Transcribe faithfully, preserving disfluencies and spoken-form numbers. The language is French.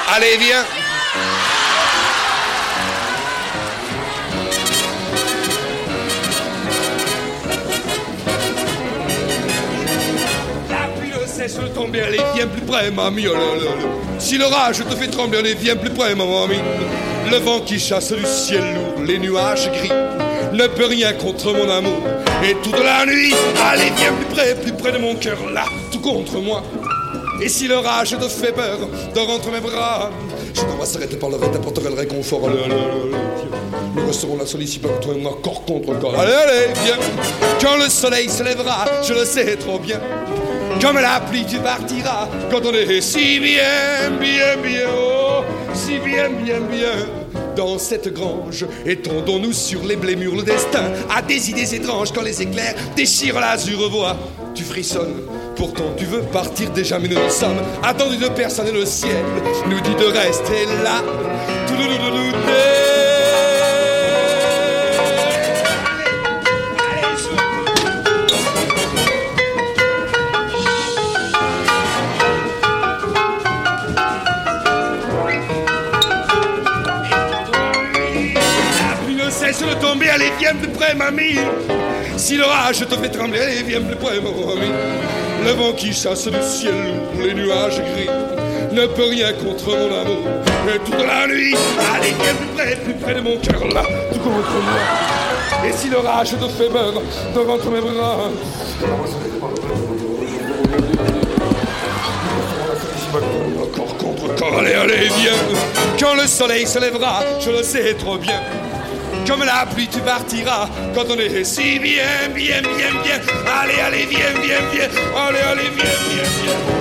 Allez, viens. La pluie ne cesse de tomber, allez, viens plus près, mamie. Oh là là là. Si l'orage te fait trembler, allez, viens plus près, mamie. Le vent qui chasse du ciel lourd, les nuages gris, ne peut rien contre mon amour. Et toute la nuit, allez, viens plus près, plus près de mon cœur, là, tout contre moi. Et si l'orage te fait peur, dors entre mes bras. Je t'embrasserai, te parlerai, t'apporterai le réconfort. Allez, allez, allez, viens. Nous resterons là sollicitants, toi et moi, corps contre corps. Allez, allez, viens. Quand le soleil se lèvera, je le sais trop bien. Comme la pluie, tu partiras. Quand on est si bien, bien, bien, oh, si bien, bien, bien. Dans cette grange, étendons-nous sur les blés mûrs. Le destin a des idées étranges. Quand les éclairs déchirent l'azur, vois, tu frissonnes. Pourtant tu veux partir déjà, mais nous nous sommes attendus de personne et le ciel nous dit de rester là. Tout le monde. De tomber, allez, viens plus près, mamie. Si l'orage te fait trembler, allez, viens plus près, mamie. Le vent qui chasse du ciel lourd, les nuages gris, ne peut rien contre mon amour. Et toute la nuit, allez, viens plus près, plus près de mon cœur, là, tout contre moi. Et si l'orage te fait peur, dors entre mes bras. Corps contre corps, allez, allez, viens. Quand le soleil se lèvera, je le sais trop bien. Comme la pluie, tu partiras quand on est si bien, bien, bien, bien. Allez, allez, viens, viens, viens. Allez, allez, viens, viens, viens.